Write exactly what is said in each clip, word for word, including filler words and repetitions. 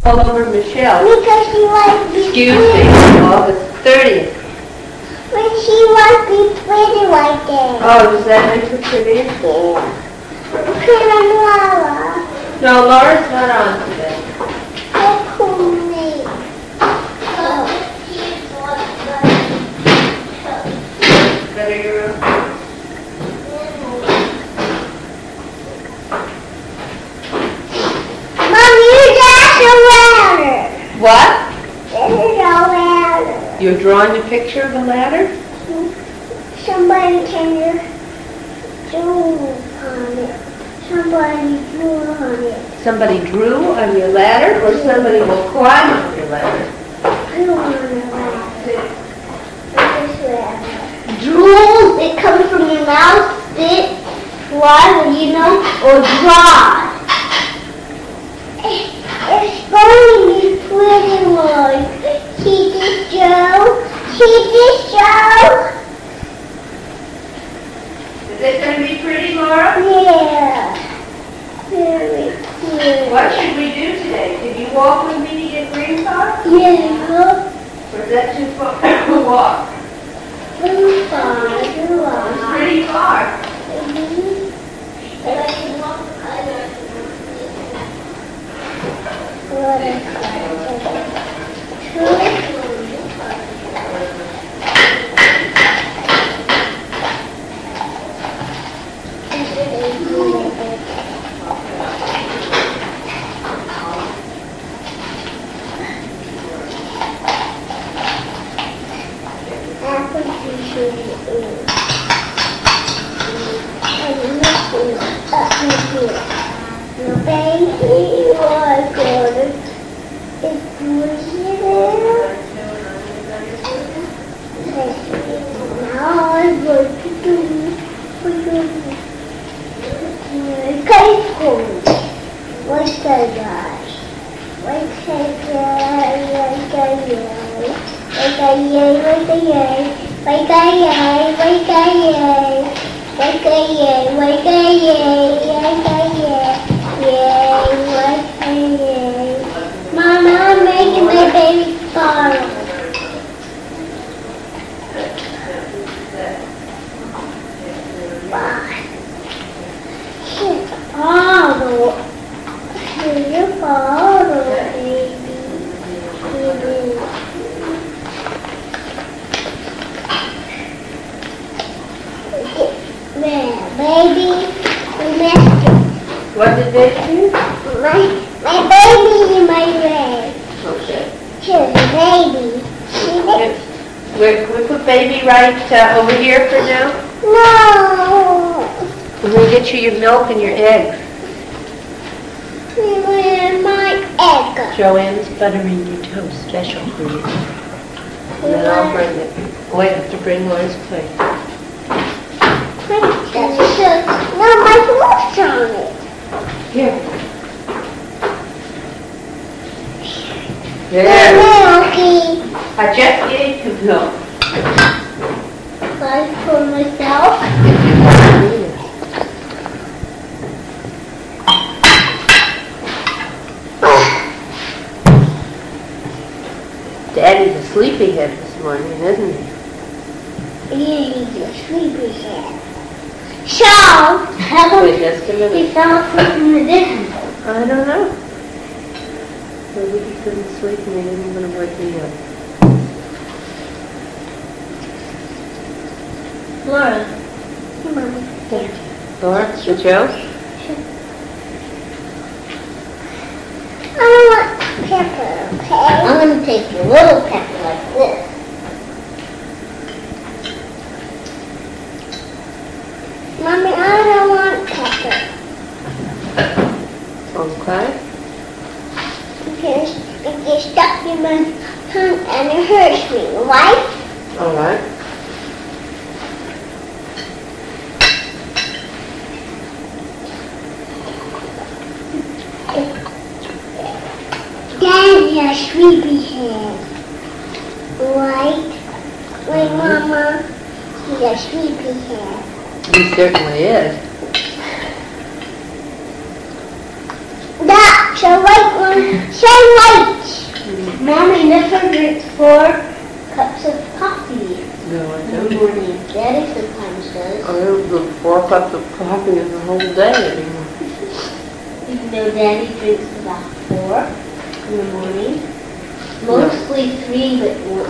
all over Michelle. Because she wants to be Excuse pretty. me, August thirtieth. When she wants to be pretty like that. Oh, does that make her pretty? Yeah. Put on Laura. No, Laura's not on today. That's cool, me. Oh. Better your room. Mom, you got a ladder. What? This is a ladder. You're drawing a picture of a ladder? Somebody can drew on it. Somebody drew on it. Somebody drew on your ladder, or somebody will climb on your ladder? I don't want a ladder. This ladder. Drool, it comes from your mouth, spit, fly, well, you know, or dry. It's going to be pretty like. See this, Joe? See this, Joe? Is it going to be pretty, Laura? Yeah. Very good. What should we do today? Did you walk with me to get green car? Yeah. Or is that too far to walk? Very far. Very far. It's pretty far. Mhm. What is that? Two. Baby was good. It's breathing. Now I'm going to do for you. What's that, guys? What's that, what's that, yay? What's that, yay? What's that, yay? What's that, yay? What's that, yay? What's that, yay? What's that, yay? What's that, yay? Yay, what's that, yay? Mama, I'm making my baby bottle. Here's a bottle. Here's a bottle, baby. Baby. There, baby. We messed it. What did they do? My, my baby in my leg. Okay. Here's a baby. See this? We're, can we put baby right uh, over here for now? No. We're going to get you your milk and your eggs. Where's my egg? Joanne's buttering your toast special for you. And then I'll bring it. Oh, I have to bring Laura's plate. No, my milk's on it. Here. The There. milky. I just gave you milk. Like for myself. Daddy's a sleepyhead this morning, isn't he? Yeah, he's a sleepyhead. So, how Wait come just a minute. he fell asleep in the dinner? I don't know. Maybe he couldn't sleep and he didn't want to wake me up. Laura. Hey, Mommy. There. Laura, the Joe? I want pepper, okay? I'm going to take a little pepper like this. Mommy, I don't want pepper. Okay. Because it gets stuck in my tongue and it hurts me, right? All right. Daddy has sleepyhead, right? My mama, he's a sleepyhead. He certainly is. That's a right shine light. Mommy never drinks four cups of coffee No, I in the don't. morning. Daddy sometimes does. I don't drink four cups of coffee in the whole day anymore. Even though Daddy drinks about four in the morning. Mostly three, but one.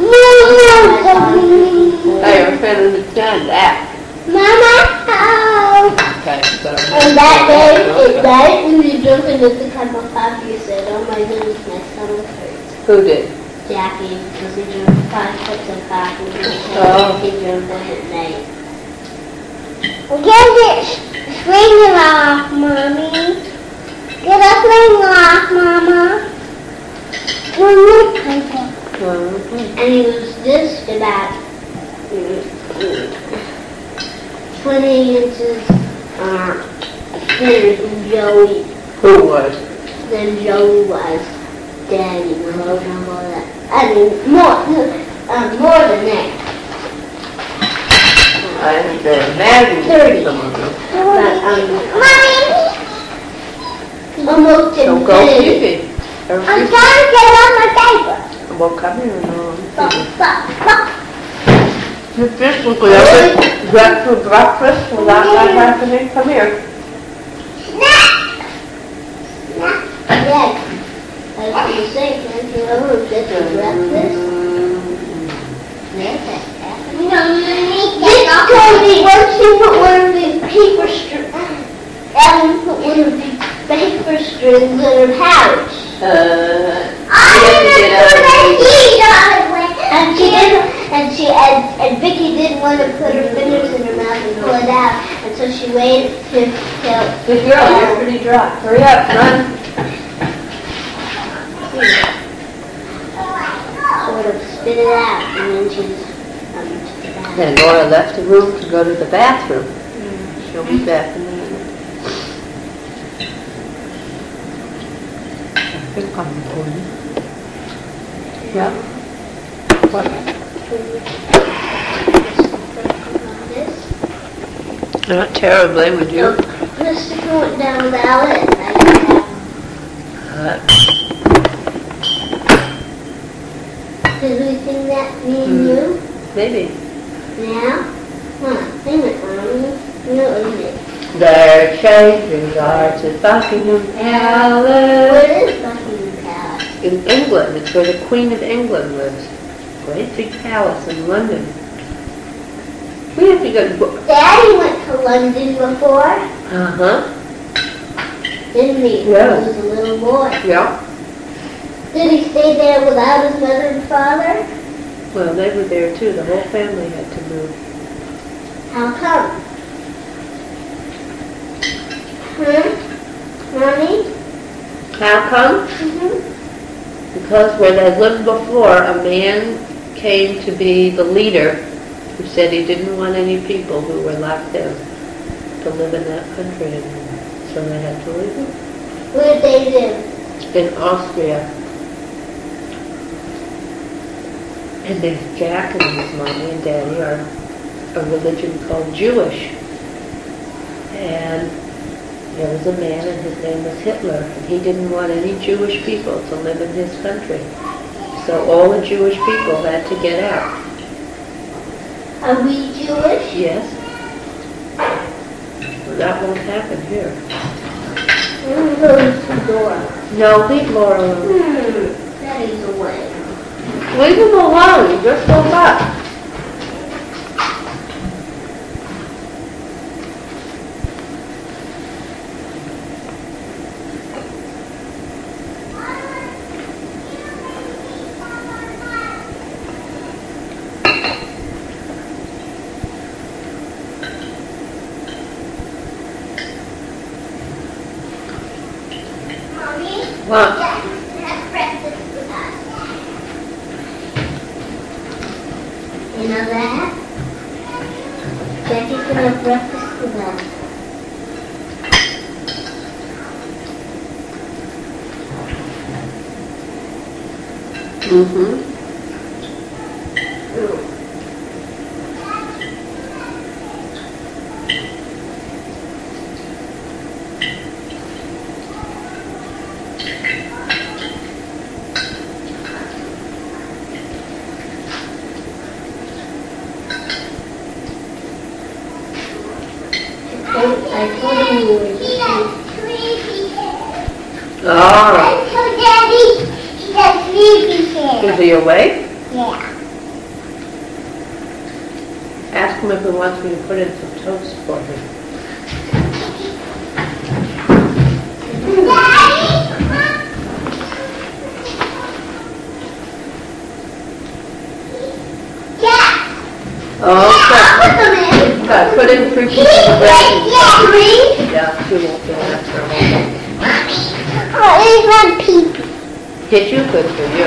Hey, I can't understand that. Mama, help! Okay, so. And that day, it died when you drank another cup of coffee. You said, oh my goodness, my stomach hurts. Who did? Jackie, because he drank five cups of coffee. Oh. He drank them at night. Get it string off, Mommy. Get a string off, Mama. One more paper. Mhm. And he was just about mm, mm, twenty inches uh, thinner than Joey, Who was? than Joey was. Daddy, no, no, no, that. I mean, more, uh, more than that. I think they're imagining Thirty. some of them. But, um, Mommy! Almost So go infinity. Fifi. Or I'm Fifi. trying to get on my paper. Well, come here now. Stop, stop, stop. If this was ever dressed for breakfast without that happening, come here. Snack! Snack. Yes. I was going to say, can't you ever get to breakfast? Yes, that's happening. No, you need to get off. Cody, why don't you put one of these paper strings, Ellen put one of these paper strings in her pouch. Uh, I you have to get out of the And she didn't, and she, and, and Vicky didn't want to put her fingers in her mouth and pull it out, and so she waited to, till, Good girl, you're pretty dry. Hurry up, run. sort of spit it out, and then she just, um, took it out. And Laura left the room to go to the bathroom. She'll be back in a minute. I think I'm recording. Yeah. What? This. Not terribly, would you? Christopher went down without it, and I got Uh, Did we sing that, me and you? maybe. Now? Huh, sing it, Mommy. No, isn't it? Their changing guards at Buckingham Palace. Where is Buckingham Palace? In England, it's where the Queen of England lives. Great big palace in London. We have to go to book. Daddy went to London before, Uh-huh. didn't he? Yeah. He was a little boy. Yeah. Did he stay there without his mother and father? Well, they were there too. The whole family had to move. How come? Huh? Mommy? How come? Mm-hmm. Because where they lived before, a man came to be the leader who said he didn't want any people who were like them to live in that country anymore. So they had to leave it. Where did they live? In Austria. And there's Jack and his mommy and daddy are a religion called Jewish. And there was a man and his name was Hitler. And he didn't want any Jewish people to live in his country. So all the Jewish people had to get out. Are we Jewish? Yes. Well, that won't happen here. I'm going to the door. No, leave Laura alone. Hmm. Daddy's away. Leave him alone. Just go back. Mommy? What? Daddy's gonna have breakfast with us. You know that? Jackie's gonna have breakfast with us. Mm-hmm. She has three pieces. Oh. And so Daddy, she has three pieces. Is he awake? Yeah. Ask him if he wants me to put in some toast for him. Daddy! Yeah. Oh, Yeah, put them in. okay. Put in three pieces of Yeah, bread. yeah, three. Yeah, she won't do that for a moment. Oh, there's one peep. Did you? Good for you.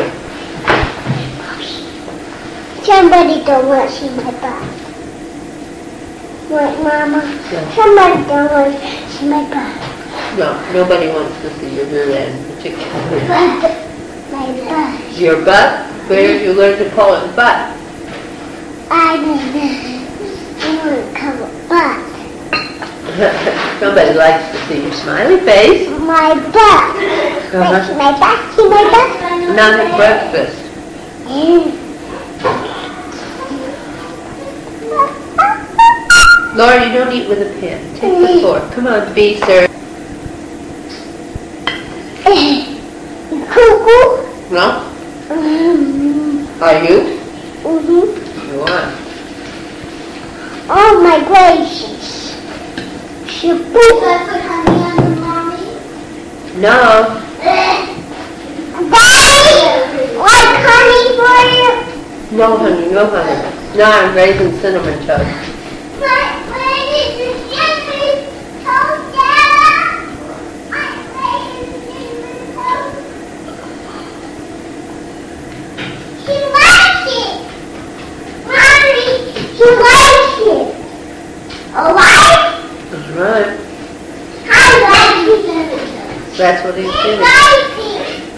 Somebody don't want to see my butt. What, Mama? Yeah. Somebody don't want to see my butt. No, nobody wants to see your rear end, particularly. But my butt. Your butt? Where did you learn to call it butt? I need to cover butt. Somebody likes to see your smiley face. My butt. Uh-huh. Wait, see my butt? See my butt? Not at breakfast. Laura, you don't eat with a pen. Take the fork. Come on, be sir. Cuckoo. No? Mm-hmm. Are you? Mm-hmm. You are. Oh my gracious. Shaboop. Should I put honey on the mommy? No. Daddy! Like honey for you? No, honey, no, honey. No, I'm raising cinnamon toast. Where, where did the cinnamon toast, Dad? I'm raising cinnamon toast. She likes it. Mommy, she likes it. Oh, what? That's right. I like the cinnamon toast. That's what he's He doing. likes it.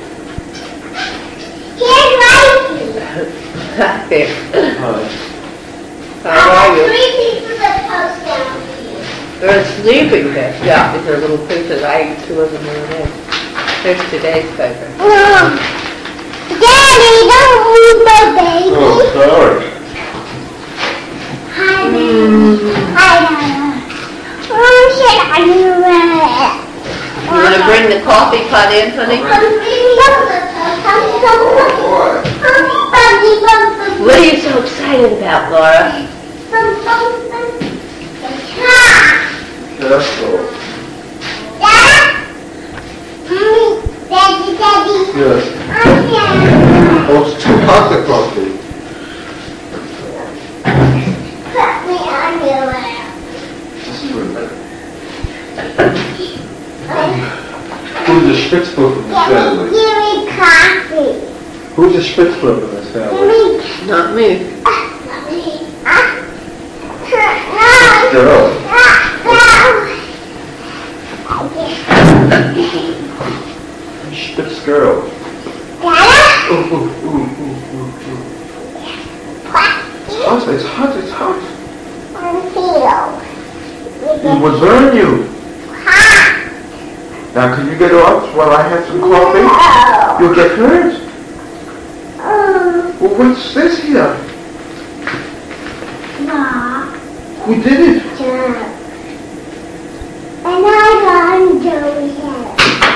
He likes it. There. Hi. How I are have you? three pieces of toast down here. They're sleeping there. Yeah, these are little pieces. I ate two of them the other day. There's today's paper. No. Daddy, don't move my baby. Oh, sorry. Hi, baby. Hi, Nana. Oh, shit, I knew it. You want to bring the coffee pot in, honey? What are you so excited about, Laura? Careful. Dad? Mommy, Daddy, Daddy. Yes. I'm here. Oh, it's too hot, the coffee. Put me underwear. Just a minute. Who's the Spitzbub in this Give me, family? give me coffee. Who's the Spitzbub in this Give family? me, Not me. ah, ah, no, Girl. ah, no. Spitz girl. Dada? Ooh, ooh, ooh, ooh, ooh, ooh. It's hot, it's hot, it's hot. It would burn you. Now, can you get off while I have some coffee? You'll get hurt. Well, what's this here? Who did it? And I got Joey's head.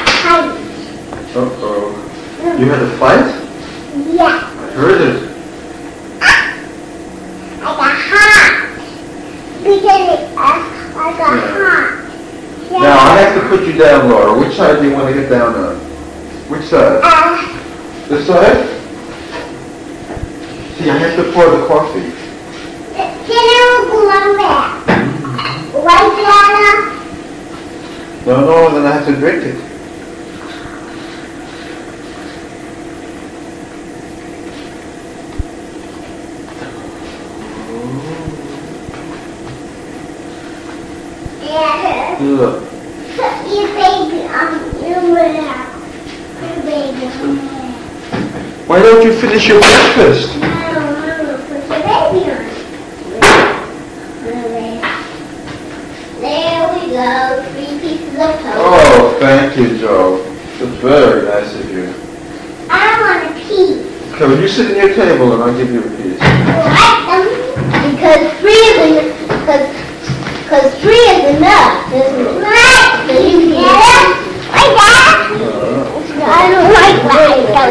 Uh-oh. You had a fight? Yeah, I heard it. I got hot. Because it, uh, I got hot. Now, I have to put you down, Laura. Which side do you want to get down on? Which side? Uh, This side? See, I have to pour the coffee. dinner will go on there. White banana. No, no, then I have to drink it. Yeah. Look. Put your baby on your lap. Put your baby on your lap. Why don't you finish your breakfast? No, no, put your baby on. There we go. Three pieces of toast. Oh, thank you, Joe. That's very nice of you. I want a piece. Okay, well, you sit at your table and I'll give you a piece. I like them because three of them, because Because three is enough, isn't it? So you can get it. Like that. I don't like that.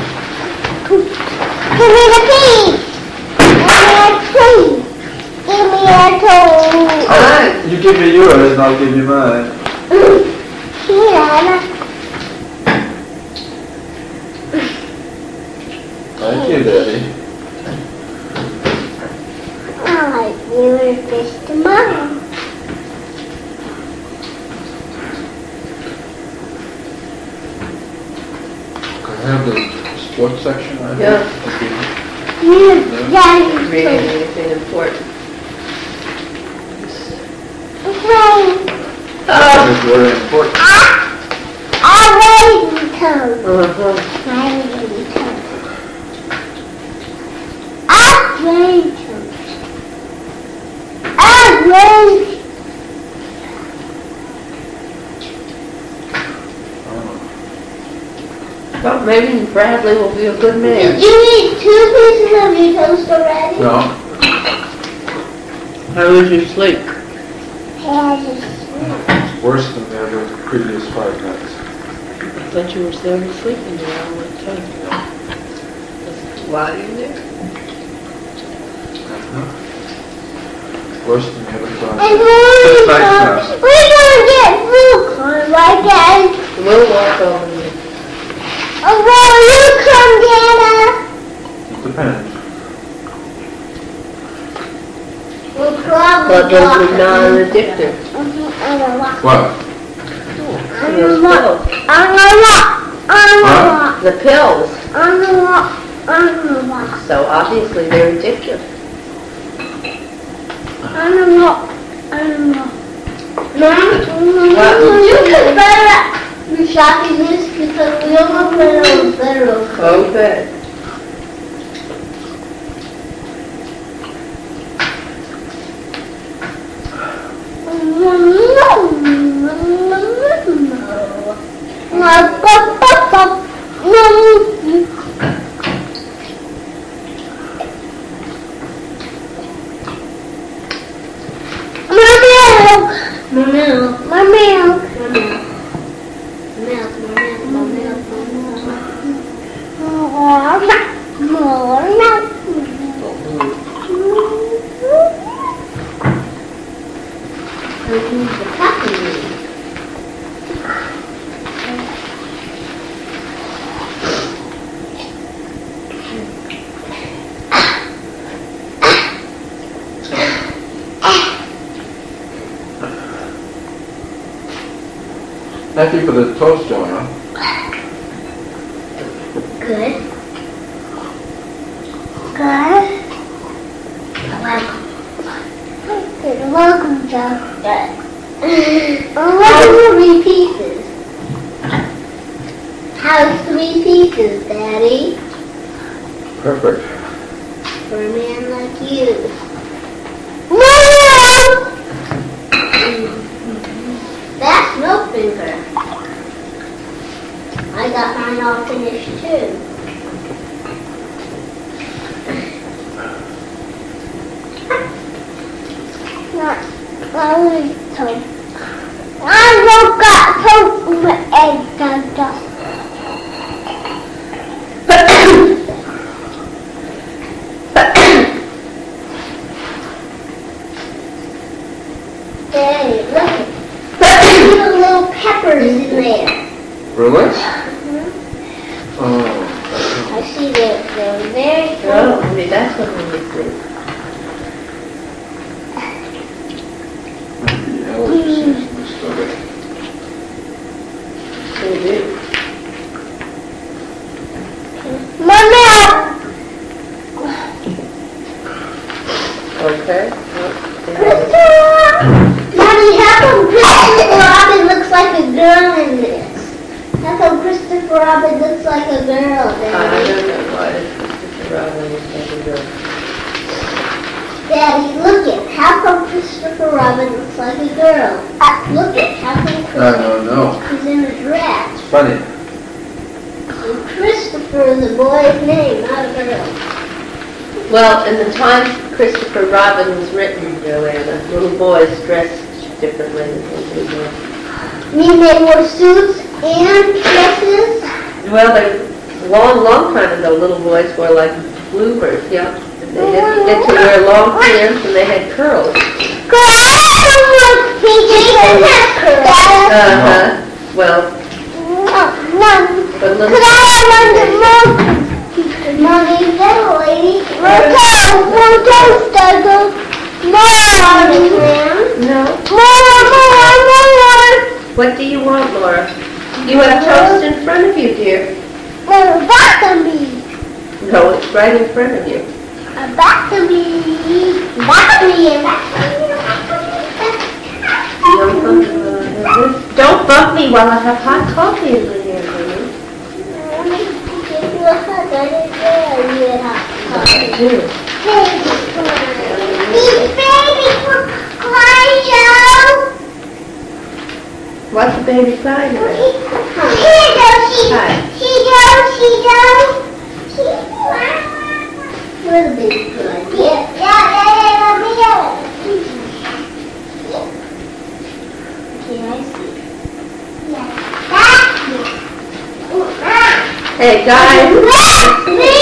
Give me the key. Give me a key. Give me a key. Oh, you give me yours and I'll give you mine. Here. Thank you, Daddy. I like your fish tomorrow. Can I have the sports section? I Yeah. Yeah, Daddy. Reading anything important. Okay. Oh. It's very important. I raised the toes. Uh-huh. I raised the toes. I raised toes. I raised. Well, maybe Bradley will be a good man. Did you eat two pieces of your toast already? No. How was your sleep? Yes. Worse than the other previous five nights. I thought you were still sleeping around what time? Why are you there? Worse than the other five And nights. Six we're nights gonna, now. we're gonna get food corn, right, Dad? We'll walk over there. Oh, will you come, Dana? It depends. We'll probably But those walk are non-addictive. Mhm, I'm gonna walk. What? I'm Those gonna walk. pills. I'm gonna walk. I'm gonna Huh? walk. The pills. I'm gonna walk. I'm gonna walk. So obviously they're addictive. I'm gonna walk. I'm gonna walk. Mom, What? will you consider the shopping list because we almost went over federal. Okay. My milk, my milk, my milk, milk, my milk, my milk, my milk, more milk, the puppy. Thank you for the toast, Joanna. Good. Good. Welcome. Good. Welcome, Doctor. How's three pieces? How's three pieces, Daddy? Perfect. For a man like you. Mom! That's milk finger. I got mine all finished too. Not, I want some. I don't got some for egg dust. Hey, look. There's little peppers in there. Really? Mhm. Oh. I see that they're very Oh, cool. I mean, that's what we need to do. The allergy seems to be starting. We do. Mama! Okay. Christopher! Mommy, how come Christopher Robin looks like a girl in this? How come Christopher Robin looks like a girl, I Daddy? don't know why Christopher Robin is making good. Daddy, look it. How come Christopher Robin looks like a girl? Look it. How come I Christopher don't know. is in a dress? It's funny. And Christopher is a boy's name, not a girl. Well, in the time Christopher Robin was written, Joanna, little boys dressed differently than they do now. I mean, they wore suits and dresses. Well, they, long, long time ago, little boys wore like bloomers, yeah. And they had, had to wear long pants and they had curls. Uh-huh. Well, but little... Could I have one more? Mommy, little lady. Rotel, Rotel, Stuggle. More, No. more, more, more. What do you want, Laura? You have toast in front of you, dear. No, back to me. No, it's right in front of you. Uh, back to me. Back to me. Back to me. Don't bump, uh, don't bump me while I have hot coffee in my hand, honey. I do. What's the baby crying about? Hi. Little baby crying. Yeah, yeah, yeah, yeah, yeah. Okay, I see. Yeah. Hey, guys. Me!